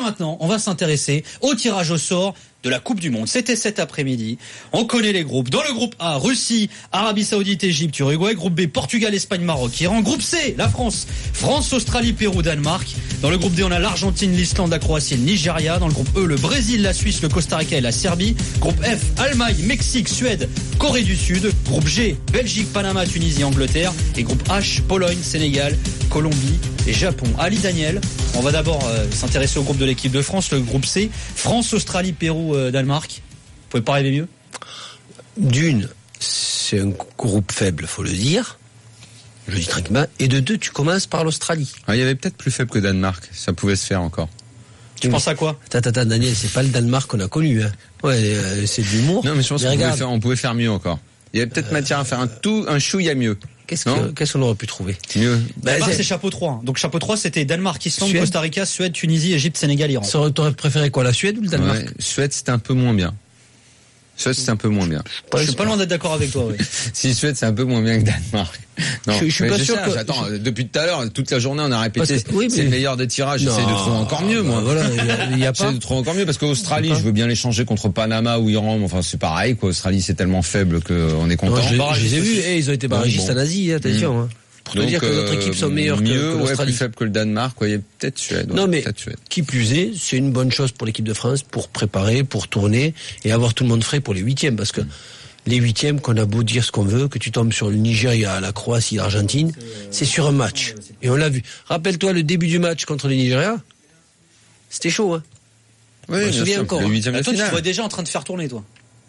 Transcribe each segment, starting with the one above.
maintenant, on va s'intéresser au tirage au sort de la Coupe du Monde. C'était cet après-midi. On connaît les groupes. Dans le groupe A, Russie, Arabie Saoudite, Égypte, Uruguay. Groupe B, Portugal, Espagne, Maroc, Iran. Groupe C, la France, Australie, Pérou, Danemark. Dans le groupe D, on a l'Argentine, l'Islande, la Croatie, le Nigeria. Dans le groupe E, le Brésil, la Suisse, le Costa Rica et la Serbie. Groupe F, Allemagne, Mexique, Suède, Corée du Sud. Groupe G, Belgique, Panama, Tunisie, Angleterre. Et groupe H, Pologne, Sénégal, Colombie et Japon. Ali Daniel, on va d'abord s'intéresser au groupe de l'équipe de France, le groupe C, France, Australie, Pérou, Danemark. Vous pouvez pas rêver mieux? D'une, c'est un groupe faible, faut le dire. Je le dis tranquillement. Et de deux, tu commences par l'Australie. Il y avait peut-être plus faible que Danemark. Ça pouvait se faire encore. Tu penses à quoi? Attends, Daniel, c'est pas le Danemark qu'on a connu, hein. Ouais, c'est de l'humour. Non, mais je pense qu'on pouvait faire mieux encore. Il y avait peut-être matière à faire un chouïa mieux. Qu'est-ce qu'on aurait pu trouver? Mieux. C'est chapeau 3. Donc chapeau 3, c'était Danemark, Islande, Suède, Costa Rica, Suède, Tunisie, Égypte, Sénégal, Iran. T'aurais préféré quoi, la Suède ou le Danemark? Suède, c'était un peu moins bien. Je suis pas loin d'être d'accord avec toi, oui. Si Suède, c'est un peu moins bien que Danemark. Non, je suis pas sûr que... Attends, depuis tout à l'heure, toute la journée, on a répété, c'est le meilleur des tirages. J'essaie de trouver encore mieux, moi. Voilà, il y a pas. J'essaie de trouver encore mieux, parce qu'Australie, je veux bien l'échanger contre Panama ou Iran, mais enfin, c'est pareil, quoi. Australie, c'est tellement faible qu'on est content. Je les ai vus, ils ont été barragistes en Asie, attention, Pour te dire que notre équipe sont meilleures que l'Australie. Plus faible que le Danemark, il y a peut-être Suède. Non, mais qui plus est, c'est une bonne chose pour l'équipe de France, pour préparer, pour tourner, et avoir tout le monde frais pour les huitièmes, parce que les huitièmes, qu'on a beau dire ce qu'on veut, que tu tombes sur le Nigeria, la Croatie, l'Argentine, c'est sur un match. Et on l'a vu. Rappelle-toi le début du match contre le Nigeria. C'était chaud, hein. Oui, je me souviens encore. Toi, tu te vois déjà en train de faire tourner, toi.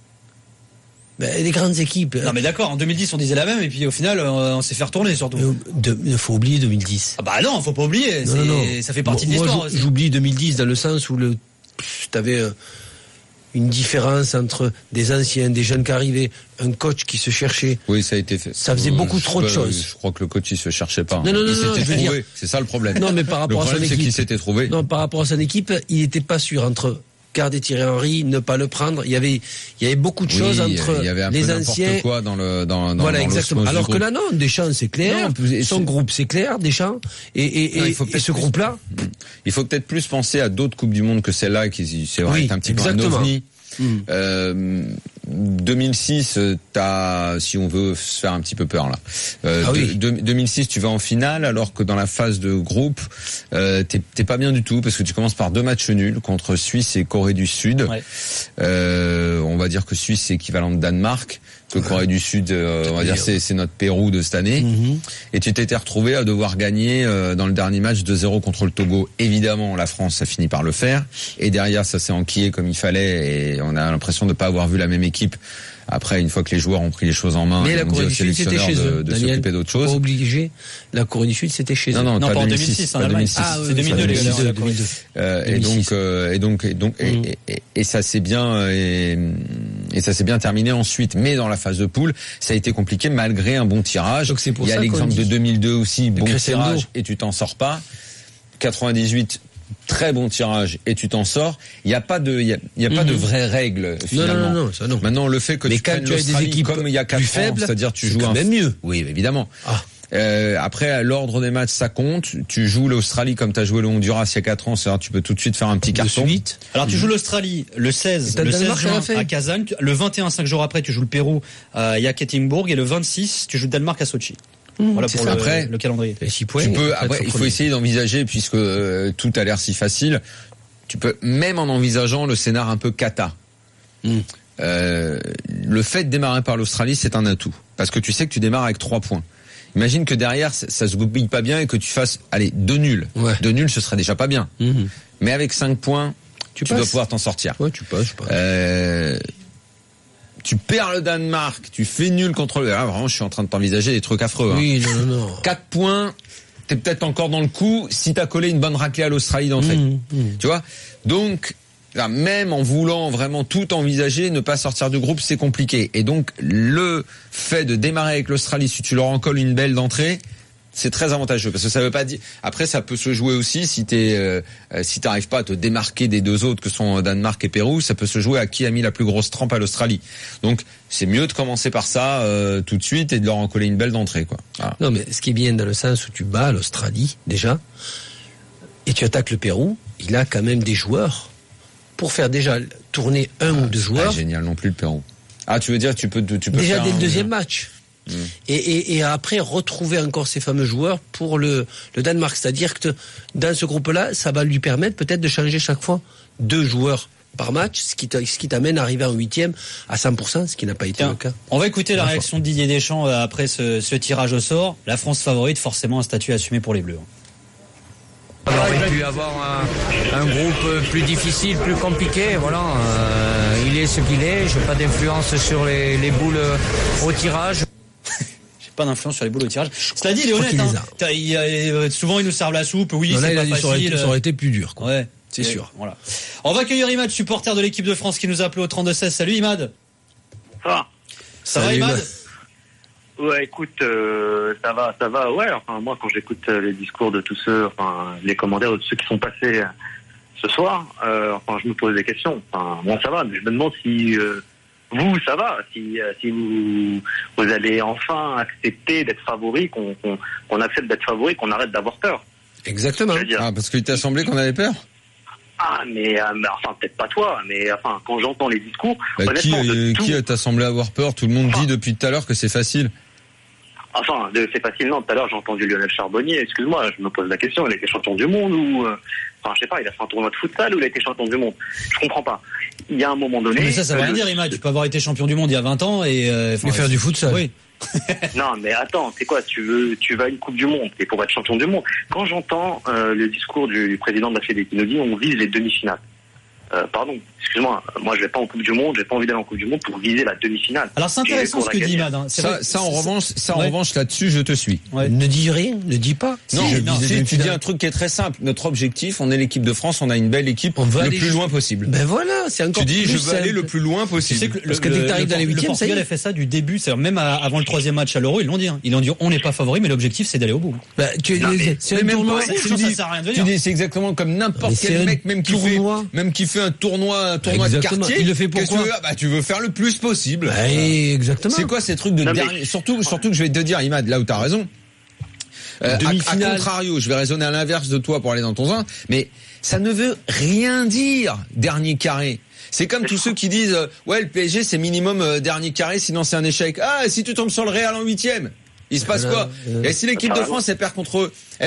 Les grandes équipes. Non mais d'accord, en 2010 on disait la même et puis au final on s'est fait retourner surtout. Il faut oublier 2010. Ah bah non, faut pas oublier, non. Ça fait partie de l'histoire. Moi j'oublie 2010 dans le sens où t'avais une différence entre des anciens, des jeunes qui arrivaient, un coach qui se cherchait. Oui, ça a été fait. Ça faisait beaucoup trop de choses. Je crois que le coach il se cherchait pas. Non, il s'était trouvé. C'est ça le problème. Non mais par rapport à son équipe. C'est qu'il s'était trouvé. Non, par rapport à son équipe, il était pas sûr entre garder Thierry Henry, ne pas le prendre. Il y avait beaucoup de choses entre les anciens. Quoi dans voilà, exactement. Alors que là, non, Deschamps, c'est clair. Son groupe, c'est clair, Deschamps. Et ce groupe-là. Il faut peut-être plus penser à d'autres Coupes du Monde que celle-là, qui c'est vrai, est un petit peu un ovni. 2006, si on veut se faire un petit peu peur là. 2006, tu vas en finale, alors que dans la phase de groupe, t'es pas bien du tout, parce que tu commences par 2 matchs nuls contre Suisse et Corée du Sud. Ouais. On va dire que Suisse c'est équivalent de Danemark, que Corée du Sud, on va dire c'est notre Pérou de cette année. Et tu t'étais retrouvé à devoir gagner dans le dernier match 2-0 contre le Togo. Évidemment, la France a fini par le faire, et derrière ça s'est enquillé comme il fallait, et on a l'impression de pas avoir vu la même équipe. Après, une fois que les joueurs ont pris les choses en main, mais la Corée du Sud c'était chez eux. De s'occuper d'autres choses. Pas obligé. La Corée du Sud c'était chez eux. Non, pas en 2006. Pas 2006. C'est 2002 les gars. Et ça s'est bien et ça s'est bien terminé ensuite. Mais dans la phase de poule, ça a été compliqué malgré un bon tirage. Donc il y a l'exemple de 2002 aussi, bon tirage et tu t'en sors pas. 98. Très bon tirage et tu t'en sors. Il y a pas de vraies règles finalement. Non, ça non. Maintenant le fait que tu prennes l'Australie comme il y a 4 ans, c'est-à-dire tu joues même mieux. Oui, évidemment. Après, à l'ordre des matchs, ça compte. Tu joues l'Australie comme tu as joué le Honduras il y a 4 ans, c'est-à-dire tu peux tout de suite faire un petit carton. Alors tu joues l'Australie le 16 juin à Kazan, le 21 5 jours après tu joues le Pérou à Yekaterinbourg, et le 26 tu joues le Danemark à Sochi. Voilà pour le calendrier. Il faut essayer d'envisager, puisque tout a l'air si facile, tu peux même en envisageant le scénar un peu cata. Le fait de démarrer par l'Australie, c'est un atout, parce que tu sais que tu démarres avec 3 points. Imagine que derrière ça se goupille pas bien et que tu fasses 2 nuls. 2 nuls, ce serait déjà pas bien. Mais avec 5 points, tu dois pouvoir t'en sortir. Ouais, tu passes. Tu perds le Danemark, tu fais nul contre le... Ah, vraiment, je suis en train de t'envisager des trucs affreux. Oui, non. 4 points, t'es peut-être encore dans le coup si t'as collé une bonne raclée à l'Australie d'entrée. Tu vois ? Donc, là, même en voulant vraiment tout envisager, ne pas sortir du groupe, c'est compliqué. Et donc, le fait de démarrer avec l'Australie, si tu leur en colles une belle d'entrée, c'est très avantageux, parce que ça veut pas dire. Après, ça peut se jouer aussi si t'arrives pas à te démarquer des 2 autres que sont Danemark et Pérou, ça peut se jouer à qui a mis la plus grosse trempe à l'Australie. Donc, c'est mieux de commencer par ça tout de suite et de leur en coller une belle d'entrée, quoi. Voilà. Non, mais ce qui est bien dans le sens où tu bats l'Australie déjà, et tu attaques le Pérou, il a quand même des joueurs pour faire déjà tourner un ou deux joueurs. C'est pas génial non plus le Pérou. Ah, tu veux dire tu peux déjà faire dès le deuxième match. Et après retrouver encore ces fameux joueurs pour le Danemark. C'est-à-dire que dans ce groupe-là, ça va lui permettre peut-être de changer chaque fois 2 joueurs par match, ce qui t'amène à arriver en 8e à 100%, ce qui n'a pas été le cas. On va écouter la réaction de Didier Deschamps après ce tirage au sort. La France favorite, forcément un statut assumé pour les Bleus. On aurait pu avoir un groupe plus difficile, plus compliqué. Voilà, il est ce qu'il est. J'ai pas d'influence sur les boules au tirage. Pas d'influence sur les boules au tirage. Cela dit, il est honnête. Souvent, ils nous servent la soupe. Oui, c'est pas facile. Ça aurait été plus dur, quoi. Ouais, c'est sûr. Voilà. On va accueillir Imad, supporter de l'équipe de France, qui nous a appelé au 32-16. Salut Imad. Ça va Imad? Ouais, écoute, ça va. Ouais, enfin moi, quand j'écoute les discours de tous ceux, enfin les commentaires de tous ceux qui sont passés ce soir, enfin je me pose des questions. Enfin moi ça va, mais je me demande si vous, ça va, si vous allez enfin accepter d'être favori, qu'on accepte d'être favori, qu'on arrête d'avoir peur. Exactement. Ah, parce qu'il t'a semblé qu'on avait peur? Ah, mais enfin, peut-être pas toi, mais enfin, quand j'entends les discours, honnêtement... Qui t'a semblé avoir peur? Tout le monde dit depuis tout à l'heure que c'est facile. Enfin, c'est facile, non. Tout à l'heure, j'ai entendu Lionel Charbonnier. Excuse-moi, je me pose la question. Il a été champion du monde ou... Enfin, je sais pas, il a fait un tournoi de futsal ou il a été champion du monde? Je comprends pas. Il y a un moment donné... Mais ça veut rien dire, Imad. Tu peux avoir été champion du monde il y a 20 ans et faire du futsal. Oui. Non, mais attends, c'est quoi? Tu vas à une Coupe du Monde et pour être champion du monde. Quand j'entends le discours du président de la Fédé qui nous dit on vise les demi-finales. Pardon, excuse-moi, moi je vais pas en Coupe du Monde, j'ai pas envie d'aller en Coupe du Monde pour viser la demi-finale. Alors c'est intéressant ce que dit Imad. Hein. En revanche là-dessus je te suis. Ouais. Ne dis rien, ne dis pas. Tu dis un truc qui est très simple. Notre objectif, on est l'équipe de France, on a une belle équipe, on va le plus loin possible. Ben voilà, c'est encore. Tu dis je veux aller le plus loin possible. Parce que dès que t'arrives dans les 8e, le Portugal a fait ça du début, c'est même avant le 3e match à l'Euro, ils l'ont dit. Ils l'ont dit, on n'est pas favori, mais l'objectif c'est d'aller au bout. C'est un tournoi. Tu dis c'est exactement comme n'importe quel mec, même qui fait un tournoi de quartier. Il le fait pourquoi? Tu veux faire le plus possible. Exactement. C'est quoi ces trucs de dernier? Surtout que je vais te dire, Imad, là où t'as raison. À contrario, je vais raisonner à l'inverse de toi pour aller dans ton sens, mais ça ne veut rien dire dernier carré. C'est comme tous ceux qui disent le PSG c'est minimum dernier carré, sinon c'est un échec. Ah, si tu tombes sur le Real en 8e, il se passe quoi? Et si l'équipe de France elle perd contre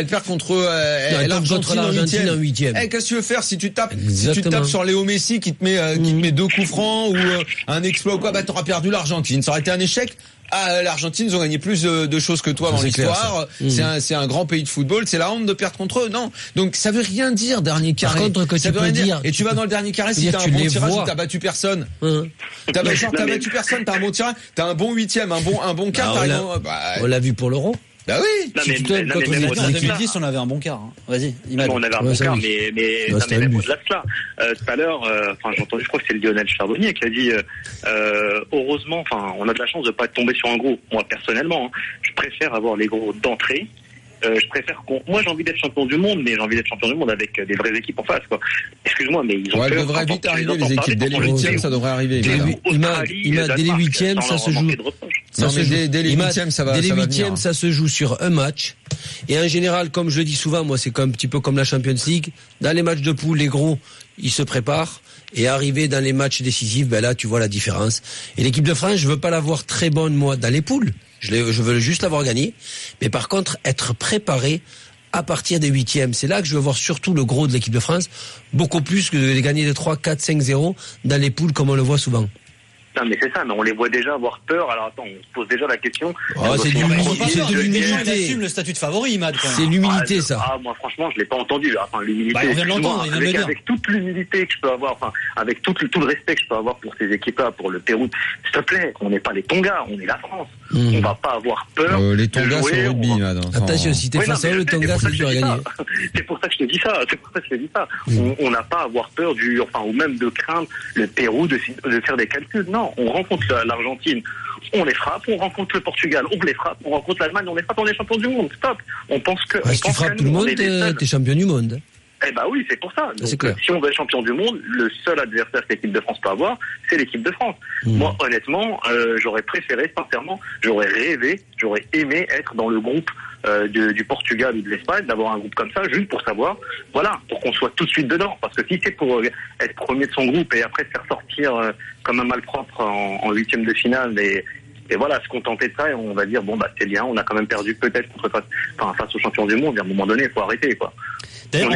l'Argentine en 8e. Qu'est-ce que tu veux faire si tu tapes sur Léo Messi qui te met 2 coups francs ou un exploit ou quoi? Bah t'auras perdu l'Argentine. Ça aurait été un échec. Ah, l'Argentine, ils ont gagné plus de choses que toi dans l'histoire. C'est un grand pays de football. C'est la honte de perdre contre eux. Non. Donc, ça veut rien dire, dernier carré. Par contre, ça veut rien dire. Et tu vas dans le dernier carré si t'as un bon tirage, t'as battu personne. T'as battu personne, t'as un bon tirage, t'as un bon 8e, un bon quart, on l'a vu pour l'Euro. Bah oui. En 2010, on avait un bon quart. Hein. Vas-y, Imad. On avait un bon quart, mais même au-delà de cela. Tout à l'heure, j'ai entendu, je crois que c'est le Lionel Charbonnier qui a dit, heureusement, on a de la chance de pas tomber sur un gros. Moi, personnellement, je préfère avoir les gros d'entrée. Je préfère moi j'ai envie d'être champion du monde, mais j'ai envie d'être champion du monde avec des vraies équipes en face, quoi. Excuse-moi, mais ils ont elles devraient vite arriver, les équipes. Dès les 8e, ça devrait arriver. Dès les 8e, ça se joue. Dès les 8e, ça va. Dès les 8e, ça se joue sur un match. Et en général, comme je le dis souvent, moi, c'est un petit peu comme la Champions League. Dans les matchs de poule, les gros, ils se préparent. Et arrivé dans les matchs décisifs, là, tu vois la différence. Et l'équipe de France, je veux pas la voir très bonne, moi, dans les poules. Je veux juste l'avoir gagnée. Mais par contre, être préparé à partir des 8e. C'est là que je veux voir surtout le gros de l'équipe de France. Beaucoup plus que de gagner de 3, 4, 5-0 dans les poules comme on le voit souvent. Non, mais c'est ça, mais on les voit déjà avoir peur. Alors attends, on se pose déjà la question. C'est de l'humilité. Il assume le statut de favori, Imad. C'est l'humilité, ça. Moi, franchement, je l'ai pas entendu. Enfin, l'humilité. On vient de l'entendre, il vient de le dire. Avec toute l'humilité que je peux avoir, avec tout le respect que je peux avoir pour ces équipes-là, pour le Pérou, s'il te plaît, on n'est pas les Tonga, on est la France. On va pas avoir peur. Les Tonga, c'est le rugby, là. Attention, si t'es face à eux, le Tonga, c'est dur à gagner. C'est pour ça que je te dis ça. On n'a pas à avoir peur ou même de craindre le Pérou de faire des calculs. Non, on rencontre l'Argentine, on les frappe, on rencontre le Portugal, on les frappe, on rencontre l'Allemagne, on les frappe, on est champion du monde, stop. On pense que... Si tu frappes tout le monde, t'es champion du monde. Eh ben oui, c'est pour ça. Donc, c'est clair. si on veut être champion du monde, le seul adversaire que l'équipe de France peut avoir, c'est l'équipe de France. Moi, honnêtement, j'aurais préféré, sincèrement, j'aurais rêvé, j'aurais aimé être dans le groupe du Portugal ou de l'Espagne, d'avoir un groupe comme ça, juste pour savoir, voilà, pour qu'on soit tout de suite dedans. Parce que si c'est pour être premier de son groupe et après se faire sortir comme un malpropre en huitième de finale et voilà, se contenter de ça, et on va dire, bon, bah, c'est bien, on a quand même perdu peut-être face aux champions du monde, et à un moment donné, il faut arrêter, quoi. D'ailleurs,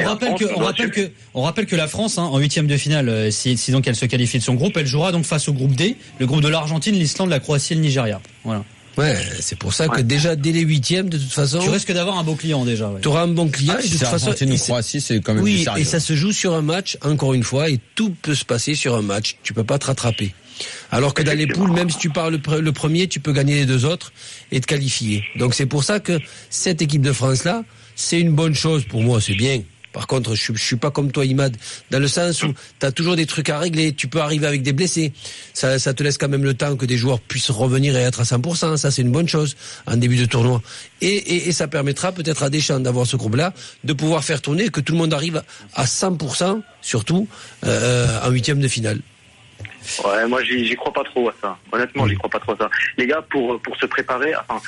on rappelle que la France, en huitième de finale, si donc elle se qualifie de son groupe, elle jouera donc face au groupe D, le groupe de l'Argentine, l'Islande, la Croatie et le Nigeria. Voilà. Ouais, c'est pour ça que déjà dès les huitièmes, de toute façon, tu risques d'avoir un beau client déjà. Ouais. Tu auras un bon client. Et de toute façon, Argentine ou Croatie, c'est quand même oui, sérieux. et ça se joue sur un match, encore une fois, et tout peut se passer sur un match. Tu peux pas te rattraper. Alors que dans les poules, même si tu pars le premier, tu peux gagner les deux autres et te qualifier. Donc c'est pour ça que cette équipe de France-là, c'est une bonne chose pour moi, c'est bien. Par contre, je suis pas comme toi, Imad, dans le sens où t'as toujours des trucs à régler. Tu peux arriver avec des blessés. Ça te laisse quand même le temps que des joueurs puissent revenir et être à 100%. Ça, c'est une bonne chose en début de tournoi. Et ça permettra peut-être à Deschamps d'avoir ce groupe-là, de pouvoir faire tourner, que tout le monde arrive à 100%, surtout en huitième de finale. Ouais, moi j'y crois pas trop à ça. Honnêtement, j'y crois pas trop à ça. Les gars, pour se préparer, enfin,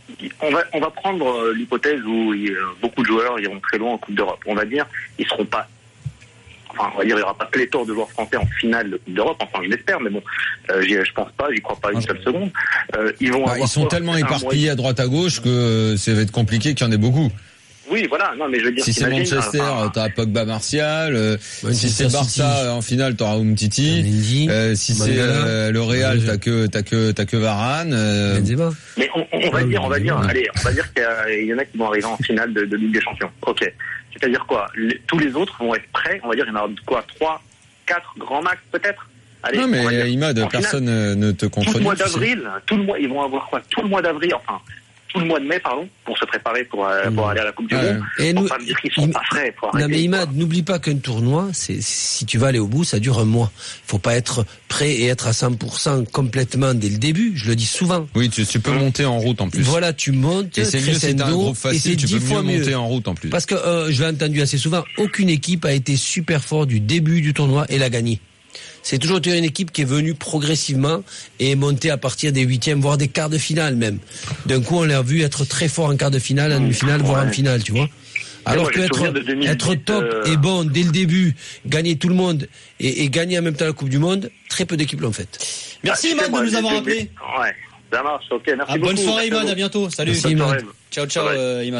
on va prendre l'hypothèse où beaucoup de joueurs iront très loin en Coupe d'Europe. On va dire, ils seront pas. Enfin, on va dire, il y aura pas pléthore de joueurs français en finale de Coupe d'Europe. Enfin, je l'espère, mais bon, je pense pas, j'y crois pas une seule seconde. Ils sont tellement éparpillés à droite à gauche que ça va être compliqué qu'il y en ait beaucoup. Oui, voilà. Non, mais je veux dire, si c'est Manchester, t'auras Pogba, Martial. Si c'est Barça, en finale, t'auras Umtiti. Si c'est le Real, t'as que Varane. Mais on va dire, allez, on va dire qu'il y en a qui vont arriver en finale de Ligue des Champions. Ok. C'est-à-dire quoi? Tous les autres vont être prêts. On va dire, il y en a quoi? 3, 4 grands max, peut-être? Allez, non, mais Imad, personne ne te contredit. Tout le mois d'avril, ils vont avoir quoi? Tout le mois d'avril, enfin. Tout le mois de mai, pardon, pour se préparer pour aller à la Coupe du Monde. Et pas me dire qu'ils sont pas frais. Non mais Imad, n'oublie pas qu'un tournoi, si tu vas aller au bout, ça dure un mois. Faut pas être prêt et être à 100% complètement dès le début. Je le dis souvent. Oui, tu peux monter en route en plus. Voilà, tu montes. Et c'est mieux si t'as un groupe facile, tu peux mieux monter en route en plus. Parce que je l'ai entendu assez souvent. Aucune équipe a été super fort du début du tournoi et l'a gagné. C'est toujours une équipe qui est venue progressivement et est montée à partir des huitièmes, voire des quarts de finale même. D'un coup, on l'a vu être très fort en quart de finale, en demi-finale, voire en finale, tu vois. Alors que être top et bon dès le début, gagner tout le monde et gagner en même temps la Coupe du Monde, très peu d'équipes l'ont fait. Merci Imad de nous avoir appelés. Ouais, ça marche, ok, merci beaucoup. Bonne soirée Imad, à bientôt. Salut. Merci, Imad. Ciao, Imad.